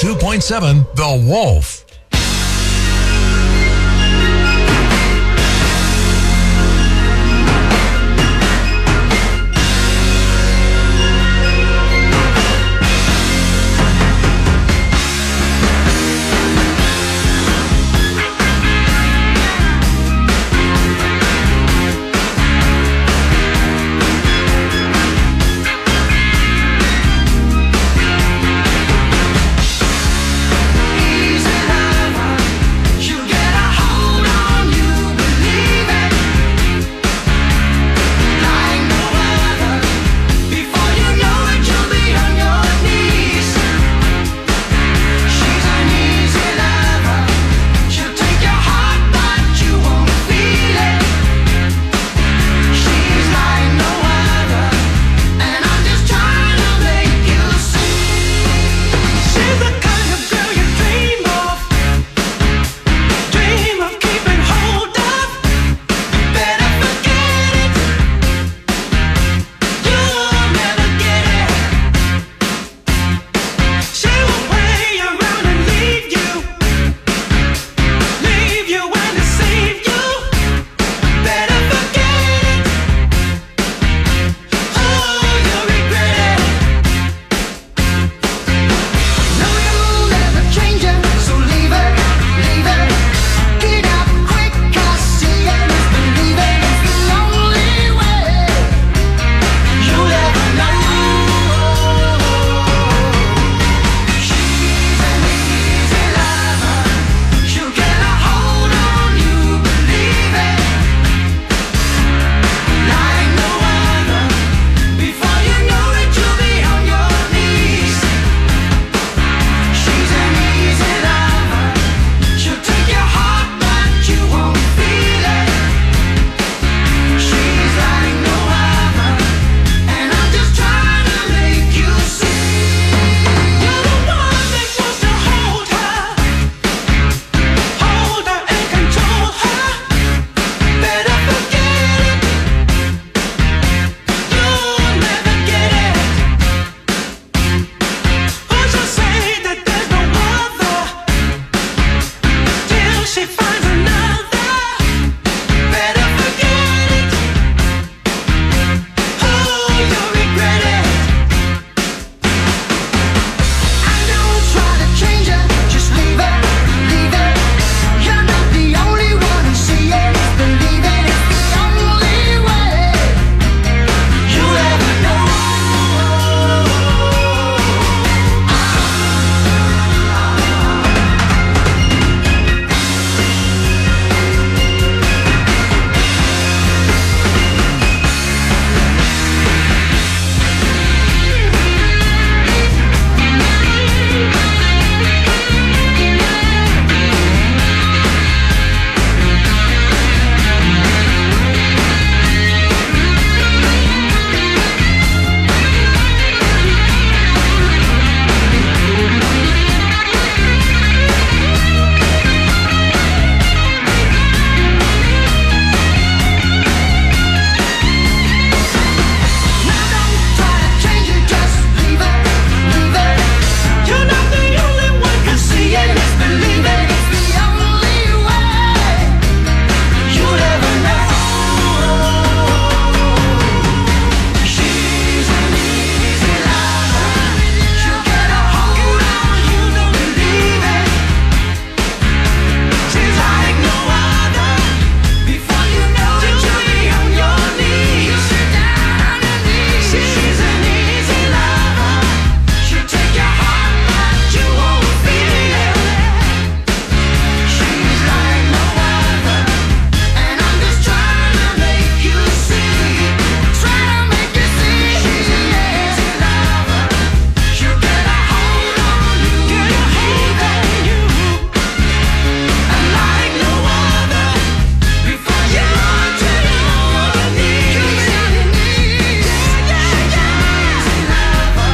102.7 The Wolf.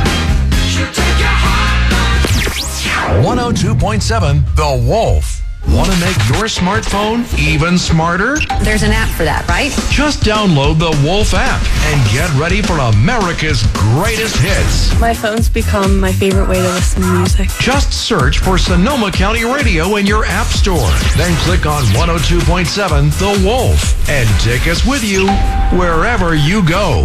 .7 The Wolf. Want to make your smartphone even smarter? There's an app for that, right? Just download the Wolf app and get ready for America's greatest hits. My phone's become my favorite way to listen to music. Just search for Sonoma County Radio in your app store. Then click on 102.7 The Wolf and take us with you wherever you go.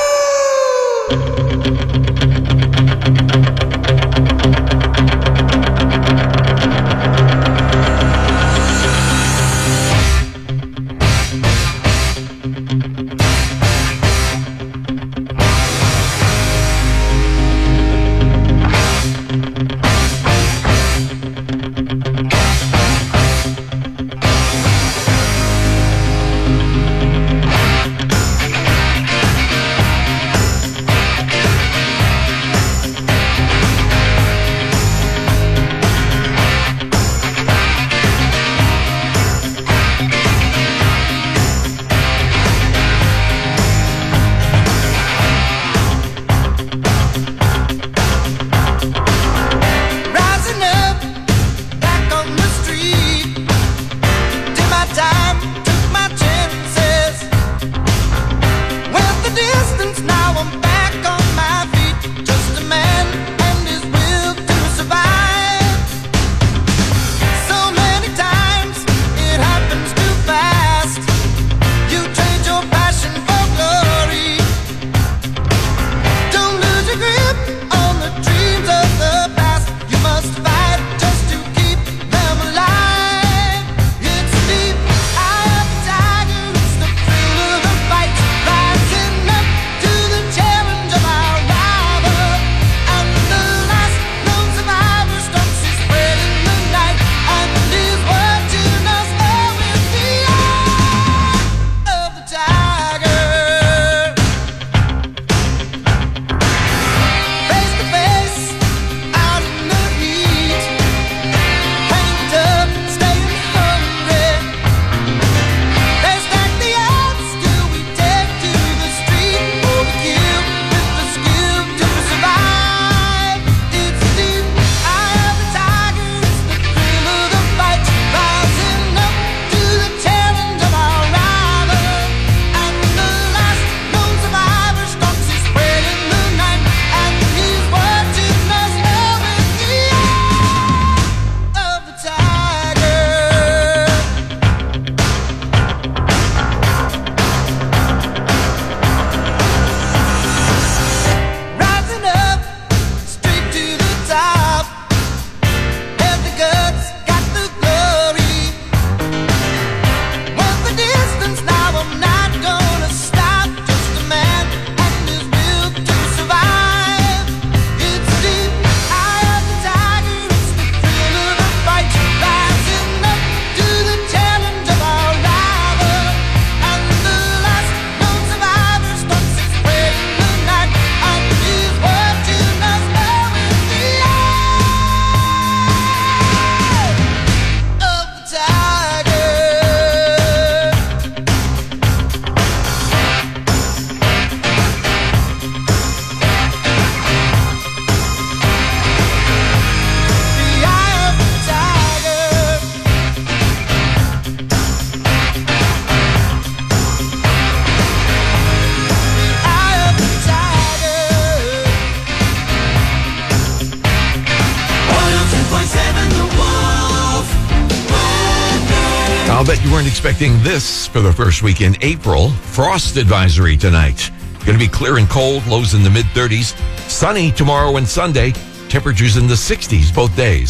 I'll bet you weren't expecting this for the first week in April. Frost advisory tonight. Going to be clear and cold, lows in the mid-30s. Sunny tomorrow and Sunday. Temperatures in the 60s both days.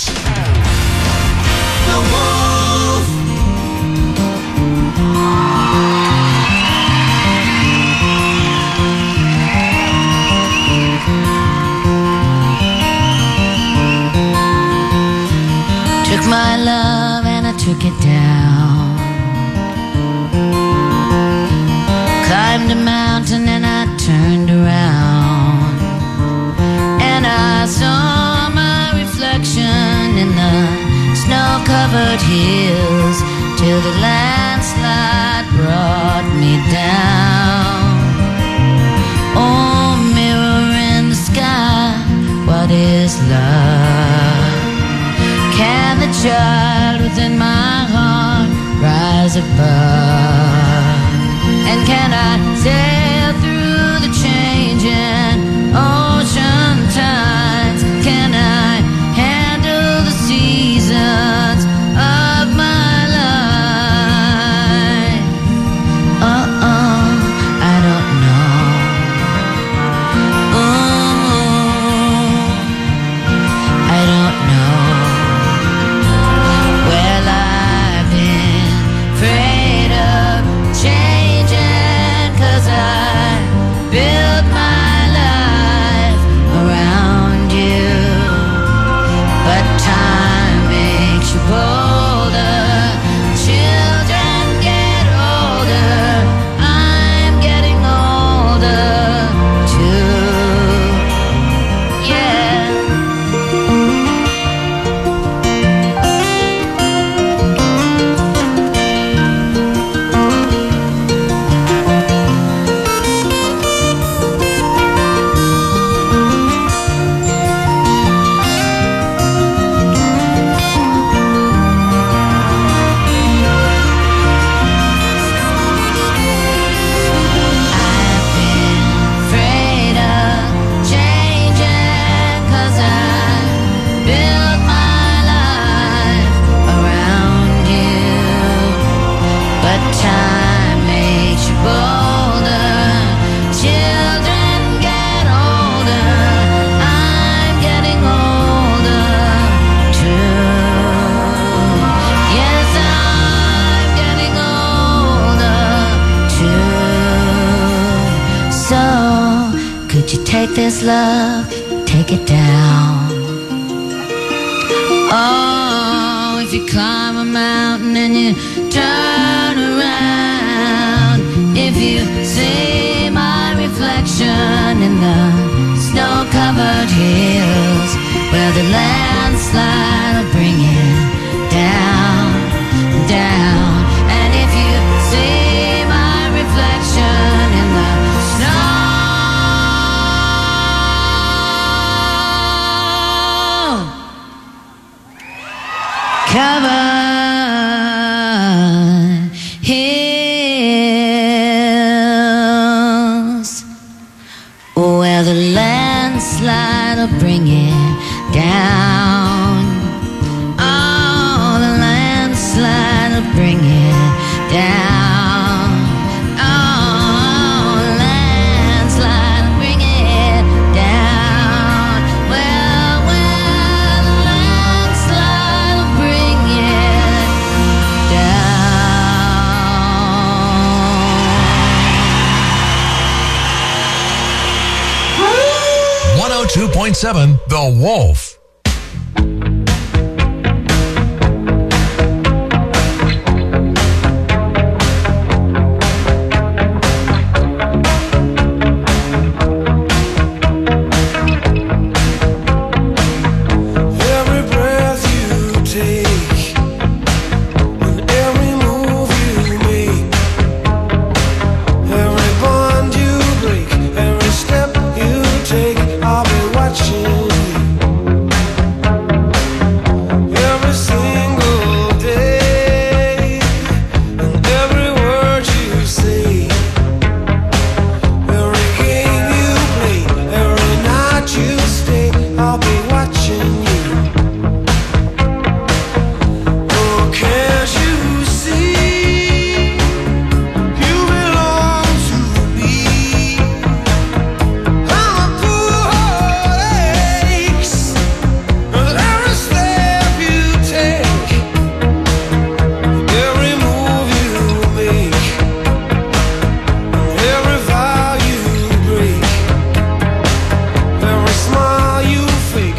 Took my love and I took it down. Climbed a mountain and I turned around, and I saw my reflection in the snow-covered hills till the landslide brought me down. Oh, mirror in the sky, what is love? Can the child within my above. And can I sail through the changing ocean tides? Can I handle the seasons of my life? I don't know. I don't know. Well, I've been afraid of changing, 'cause I built my life around you. But time makes you bolder. Children get older. I'm getting older too. Yeah. I've been afraid of changing, 'cause I built my life around you. But time makes you bolder. Children get older. I'm getting older too. Yes, I'm getting older too. So, could you take this love, take it down? Oh, if you climb a mountain and you turn around, if you see my reflection in the snow-covered hills, where the landslide will bring it down, down. And if you see my reflection in the snow covered hills, where the landslide will bring it down. Oh, the landslide will bring it down. Oh, the landslide will bring it down. Well, the landslide will bring it down. 102.7 The Wolf. Every breath you take and every move you make, every bond you break, every step you take, I'll be watching you. Every single day and every word you say, every game you play, every night you stay, I'll be watching you. Oh, can't you see you belong to me? I'm a poor heart aches with every step you take, every move you make, every vow you break, every smile you fake.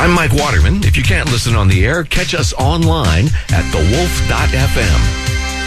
I'm Mike Waterman. If you can't listen on the air, catch us online at thewolf.fm.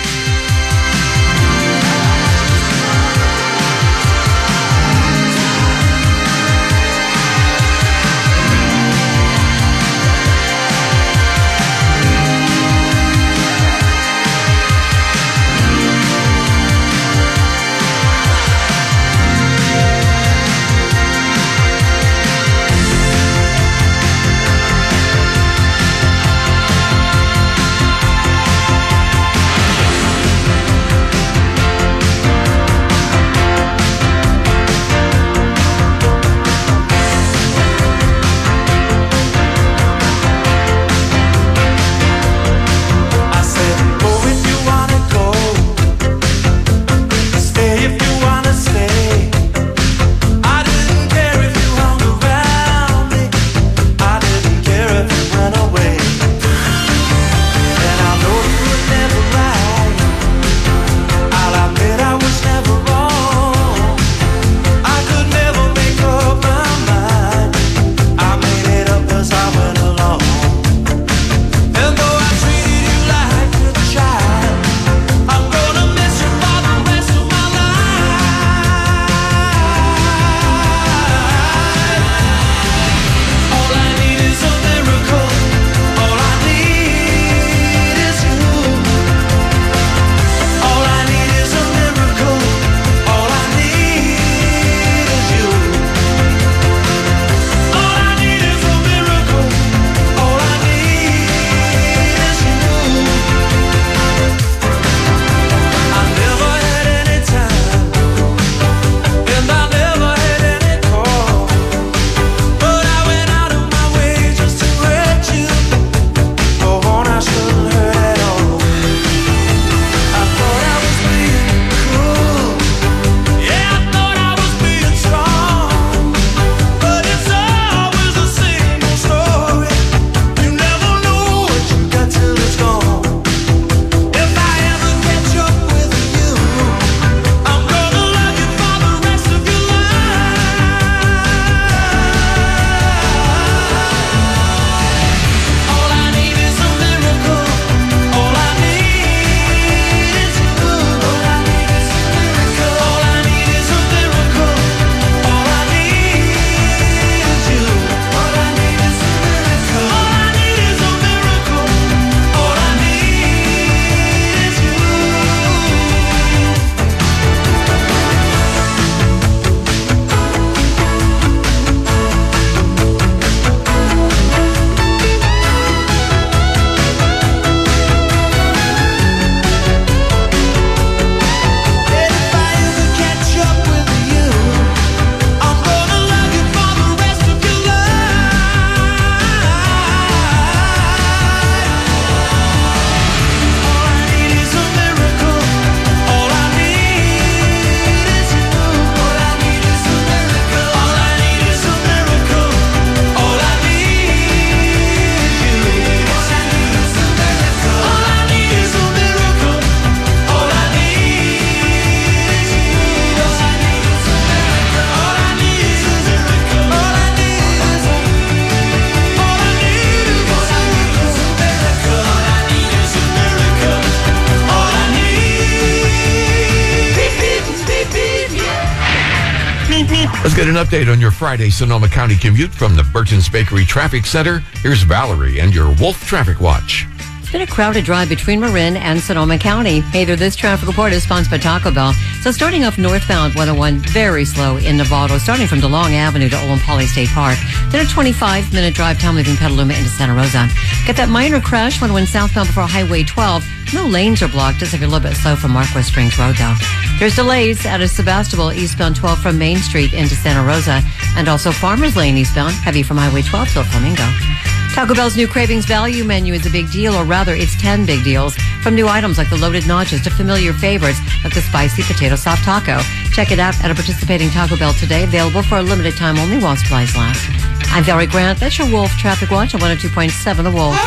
Let's get an update on your Friday Sonoma County commute from the Burton's Bakery Traffic Center. Here's Valerie and your Wolf Traffic Watch. It's been a crowded drive between Marin and Sonoma County. Either this traffic report is sponsored by Taco Bell. So starting off northbound 101, very slow in Novato, starting from DeLong Avenue to Old Poly State Park. Then a 25-minute drive time leaving Petaluma into Santa Rosa. Get that minor crash 101 southbound before Highway 12. No lanes are blocked, just if you're a little bit slow from Marquez Springs Road, though. There's delays at Sebastopol eastbound 12 from Main Street into Santa Rosa, and also Farmers Lane eastbound, heavy from Highway 12 till Flamingo. Taco Bell's new Cravings Value Menu is a big deal, or rather, it's 10 big deals. From new items like the loaded nachos to familiar favorites like the spicy potato soft taco. Check it out at a participating Taco Bell today, available for a limited time only while supplies last. I'm Valerie Grant. That's your Wolf Traffic Watch on 102.7 The Wolf.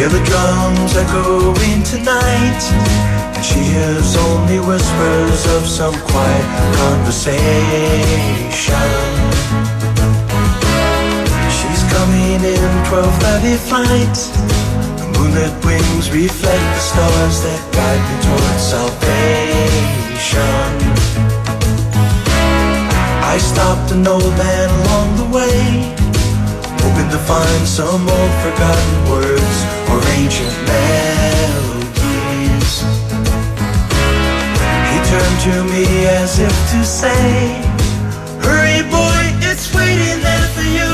Hear the drums echoing tonight, and she hears only whispers of some quiet conversation. She's coming in 12:30 flight. The moonlit wings reflect the stars that guide me towards salvation. I stopped an old man along the way, hoping to find some old forgotten words or ancient melodies. He turned to me as if to say, hurry boy, it's waiting there for you.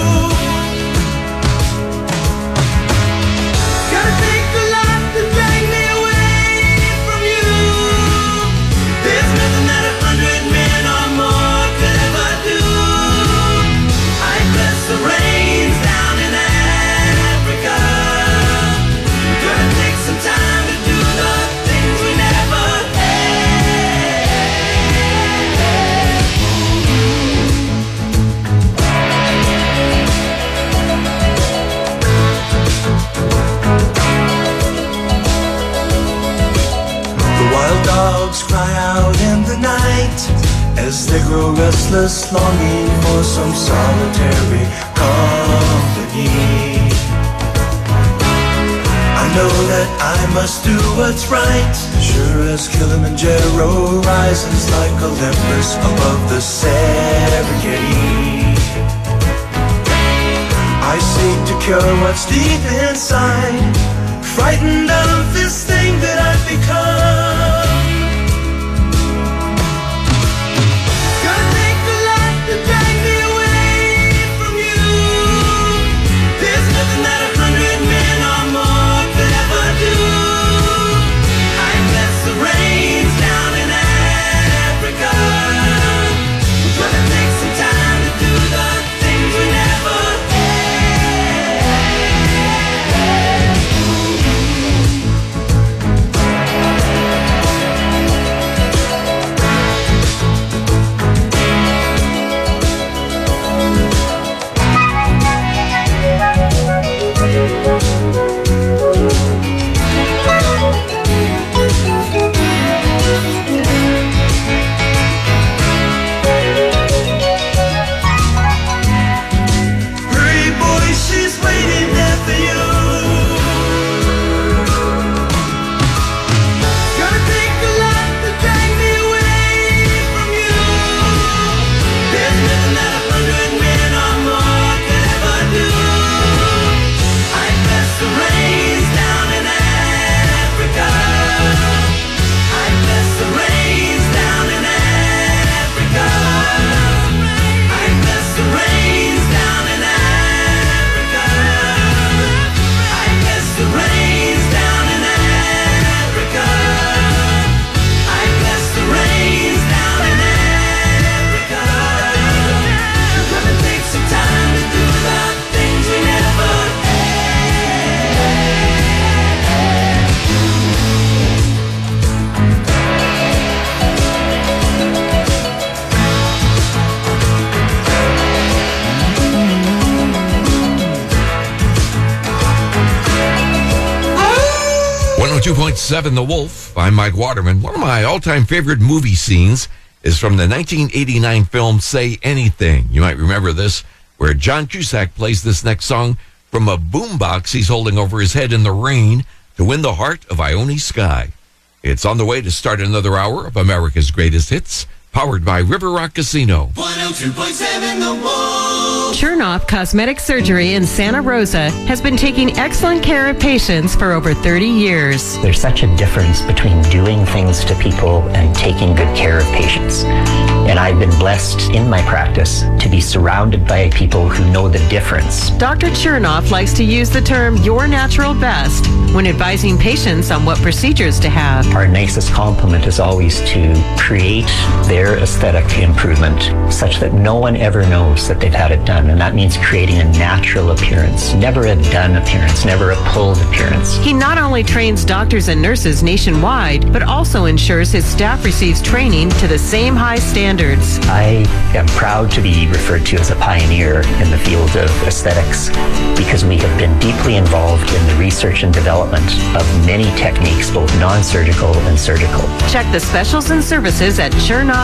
Gotta take a lot to drag me away from you. There's nothing that 100 men or more could ever do. I bless the rains down in Africa. Gonna take some time to do the things we never The wild dogs cry out in the night as they grow restless, longing for some solitary company. I know that I must do what's right, sure as Kilimanjaro rises like Olympus above the Serengeti. I seek to cure what's deep inside, frightened of this thing that I've become. Gonna take a lot to drag me away from you. There's nothing that 100 men or more could ever do. I bless the rains down in Africa. Gonna take some time to do the things we never Hurry, boy, she's waiting there for you. Gonna take a lot to drag me away from you. There's nothing that 100 men or more could ever do. I bless the rains down in Africa. I bless the rains down in Africa. I bless the rains down in Africa. I bless the rains down in Africa. I bless the rains down in Africa. We're gonna take some time to do the things we never Oh, 102.7 The Wolf. I'm Mike Waterman. One of my all-time favorite movie scenes is from the 1989 film Say Anything. You might remember this, where John Cusack plays this next song from a boombox he's holding over his head in the rain to win the heart of Ione Sky. It's on the way to start another hour of America's Greatest Hits, powered by River Rock Casino. 102.7 The Wolf. Chernoff Cosmetic Surgery in Santa Rosa has been taking excellent care of patients for over 30 years. There's such a difference between doing things to people and taking good care of patients. And I've been blessed in my practice to be surrounded by people who know the difference. Dr. Chernoff likes to use the term your natural best when advising patients on what procedures to have. Our nicest compliment is always to create their aesthetic improvement such that no one ever knows that they've had it done. And that means creating a natural appearance, never a done appearance, never a pulled appearance. He not only trains doctors and nurses nationwide, but also ensures his staff receives training to the same high standards. standards. I am proud to be referred to as a pioneer in the field of aesthetics because we have been deeply involved in the research and development of many techniques, both non-surgical and surgical. Check the specials and services at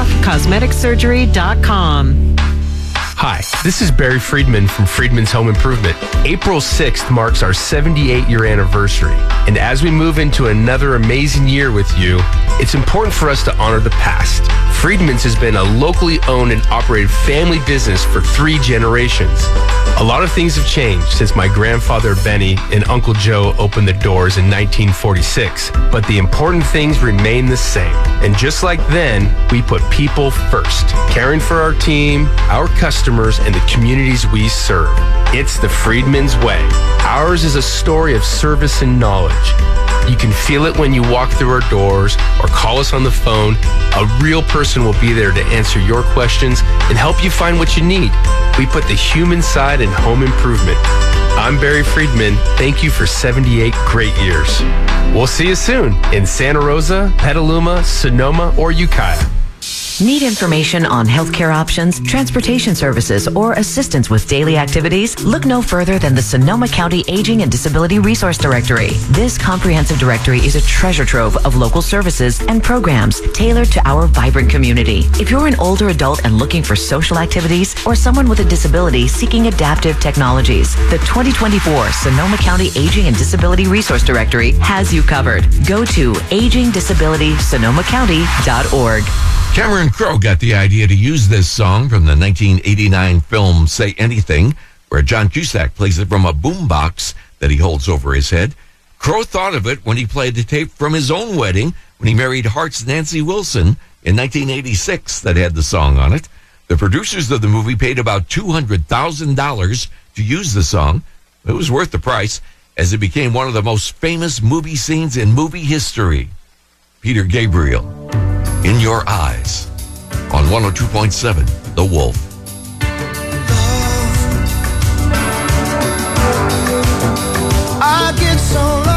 ChernoffCosmeticSurgery.com. Hi, this is Barry Friedman from Friedman's Home Improvement. April 6th marks our 78-year anniversary. And as we move into another amazing year with you, it's important for us to honor the past. Friedman's has been a locally owned and operated family business for 3 generations. A lot of things have changed since my grandfather Benny and Uncle Joe opened the doors in 1946, but the important things remain the same. And just like then, we put people first, caring for our team, our customers, and the communities we serve. It's the Friedman's way. Ours is a story of service and knowledge. You can feel it when you walk through our doors or call us on the phone. A real person will be there to answer your questions and help you find what you need. We put the human side in home improvement. I'm Barry Friedman. Thank you for 78 great years. We'll see you soon in Santa Rosa, Petaluma, Sonoma, or Ukiah. Need information on healthcare options, transportation services, or assistance with daily activities? Look no further than the Sonoma County Aging and Disability Resource Directory. This comprehensive directory is a treasure trove of local services and programs tailored to our vibrant community. If you're an older adult and looking for social activities, or someone with a disability seeking adaptive technologies, the 2024 Sonoma County Aging and Disability Resource Directory has you covered. Go to agingdisabilitysonomacounty.org. Cameron Crowe got the idea to use this song from the 1989 film Say Anything, where John Cusack plays it from a boombox that he holds over his head. Crowe thought of it when he played the tape from his own wedding when he married Heart's Nancy Wilson in 1986 that had the song on it. The producers of the movie paid about $200,000 to use the song. It was worth the price, as it became one of the most famous movie scenes in movie history. Peter Gabriel, In Your Eyes, on 102.7 The Wolf. I get so lost.